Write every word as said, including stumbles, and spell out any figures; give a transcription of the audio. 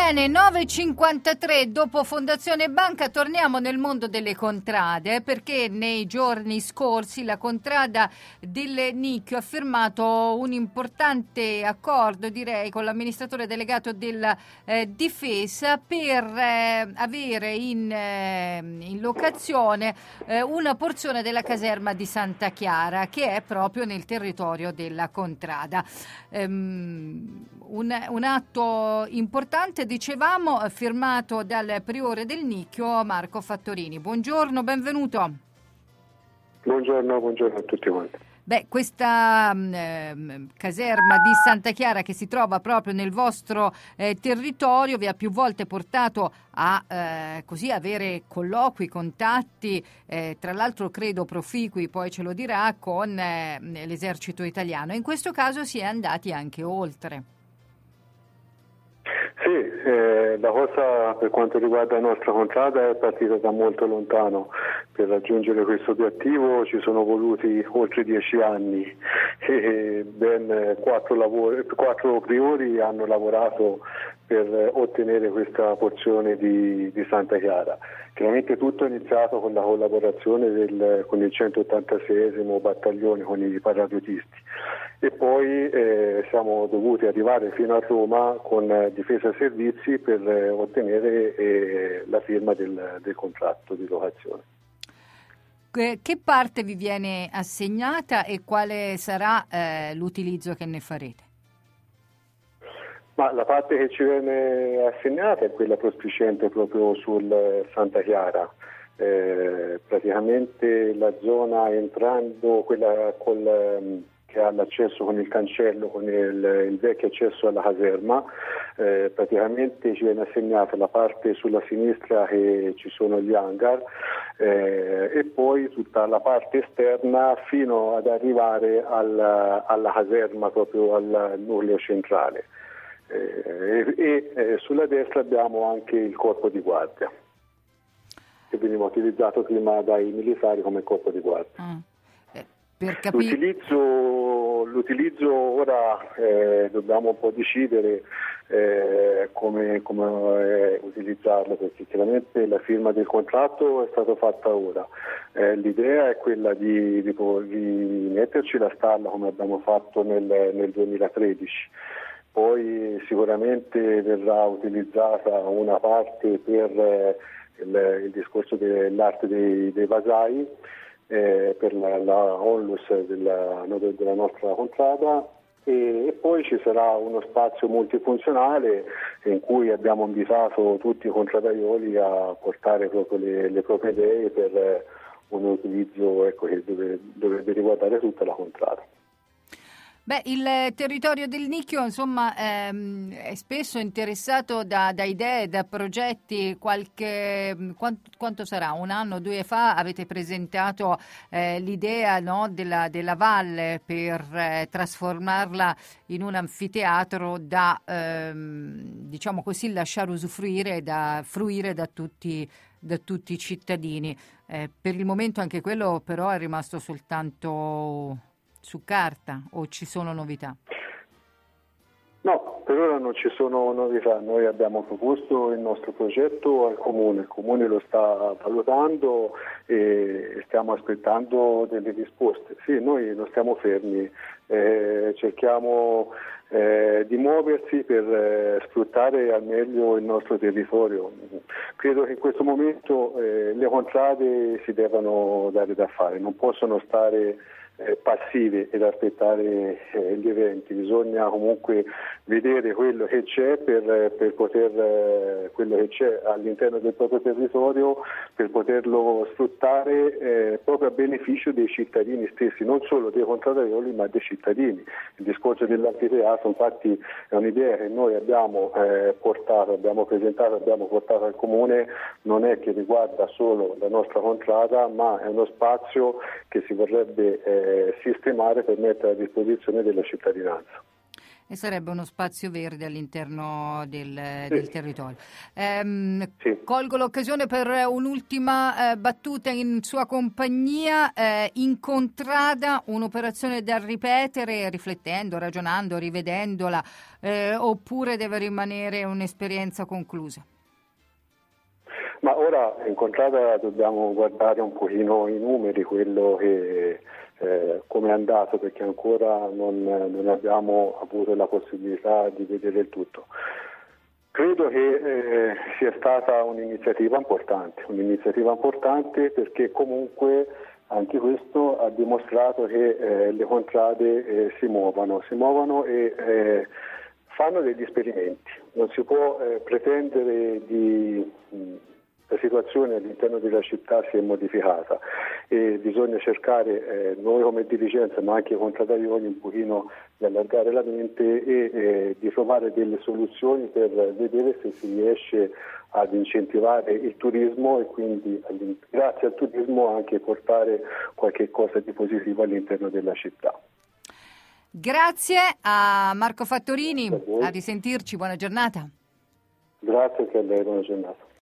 Bene, nove e cinquantatré dopo Fondazione Banca torniamo nel mondo delle contrade, perché nei giorni scorsi la contrada del Nicchio ha firmato un importante accordo, direi, con l'amministratore delegato della eh, Difesa per eh, avere in, eh, in locazione eh, una porzione della caserma di Santa Chiara, che è proprio nel territorio della contrada. Um, un, un atto importante, dicevamo, firmato dal priore del Nicchio Marco Fattorini. Buongiorno, benvenuto. Buongiorno, buongiorno a tutti quanti. Beh, questa eh, caserma di Santa Chiara, che si trova proprio nel vostro eh, territorio, vi ha più volte portato a eh, così avere colloqui, contatti, eh, tra l'altro credo proficui, poi ce lo dirà, con eh, l'esercito italiano. In questo caso si è andati anche oltre. Sì, eh, la cosa per quanto riguarda la nostra contrada è partita da molto lontano. Per raggiungere questo obiettivo ci sono voluti oltre dieci anni e ben quattro, lavori, quattro priori hanno lavorato per ottenere questa porzione di, di Santa Chiara. Chiaramente tutto è iniziato con la collaborazione del, con il centottantaseiesimo battaglione, con i paradiotisti, e poi eh, siamo dovuti arrivare fino a Roma con eh, Difesa Servizi per eh, ottenere eh, la firma del, del contratto di locazione. Che parte vi viene assegnata e quale sarà eh, l'utilizzo che ne farete? Ma la parte che ci viene assegnata è quella prospiciente proprio sul Santa Chiara. Eh, praticamente la zona entrando, quella col, che ha l'accesso con il cancello, con il, il vecchio accesso alla caserma, eh, praticamente ci viene assegnata la parte sulla sinistra che ci sono gli hangar, eh, e poi tutta la parte esterna fino ad arrivare alla, alla caserma, proprio al nucleo centrale. Eh, e eh, sulla destra abbiamo anche il corpo di guardia, che veniva utilizzato prima dai militari come corpo di guardia. Mm. Eh, per capi- l'utilizzo, l'utilizzo ora eh, dobbiamo un po' decidere eh, come, come eh, utilizzarlo, perché chiaramente la firma del contratto è stata fatta ora. Eh, l'idea è quella di, di, di metterci la stalla come abbiamo fatto nel, nel duemilatredici. Poi sicuramente verrà utilizzata una parte per eh, il, il discorso dell'arte dei, dei vasai, eh, per la, la onlus della, della nostra contrada, e, e poi ci sarà uno spazio multifunzionale in cui abbiamo invitato tutti i contradaioli a portare proprio le, le proprie idee per eh, un utilizzo, ecco, che deve, dovrebbe riguardare tutta la contrada. Beh, il territorio del Nicchio, insomma, ehm, è spesso interessato da, da idee, da progetti. Qualche, quanto, quanto sarà? Un anno, due fa avete presentato eh, l'idea, no, della, della valle per eh, trasformarla in un anfiteatro da, ehm, diciamo così, lasciare usufruire, da fruire da tutti, da tutti i cittadini. Eh, per il momento anche quello però è rimasto soltanto su carta, o ci sono novità? No, per ora non ci sono novità. Noi abbiamo proposto il nostro progetto al Comune, il Comune lo sta valutando e stiamo aspettando delle risposte. Sì, noi non stiamo fermi, eh, cerchiamo eh, di muoversi per eh, sfruttare al meglio il nostro territorio. Credo che in questo momento eh, le contrade si devono dare da fare, non possono stare Eh, passive ed aspettare eh, gli eventi. Bisogna comunque vedere quello che c'è per, per poter eh, quello che c'è all'interno del proprio territorio, per poterlo sfruttare eh, proprio a beneficio dei cittadini stessi, non solo dei contradaioli ma dei cittadini. Il discorso dell'anfiteatro infatti è un'idea che noi abbiamo eh, portato, abbiamo presentato, abbiamo portato al Comune, non è che riguarda solo la nostra contrada, ma è uno spazio che si vorrebbe eh, sistemare per mettere a disposizione della cittadinanza. E sarebbe uno spazio verde all'interno del, sì. del territorio. Ehm, sì. Colgo l'occasione per un'ultima eh, battuta in sua compagnia. Eh, in contrada, un'operazione da ripetere, riflettendo, ragionando, rivedendola, eh, oppure deve rimanere un'esperienza conclusa? Ma ora in contrada dobbiamo guardare un pochino i numeri, quello che Eh, come è andato, perché ancora non, non abbiamo avuto la possibilità di vedere il tutto. Credo che eh, sia stata un'iniziativa importante, un'iniziativa importante perché comunque anche questo ha dimostrato che eh, le contrade eh, si muovono, si muovono e eh, fanno degli esperimenti. Non si può eh, pretendere di... Mh, la situazione all'interno della città si è modificata e bisogna cercare, eh, noi come dirigenza ma anche i contratarioli, un pochino di allargare la mente e eh, di trovare delle soluzioni per vedere se si riesce ad incentivare il turismo e quindi grazie al turismo anche portare qualche cosa di positivo all'interno della città. Grazie a Marco Fattorini, a risentirci, buona giornata. Grazie anche a lei, buona giornata.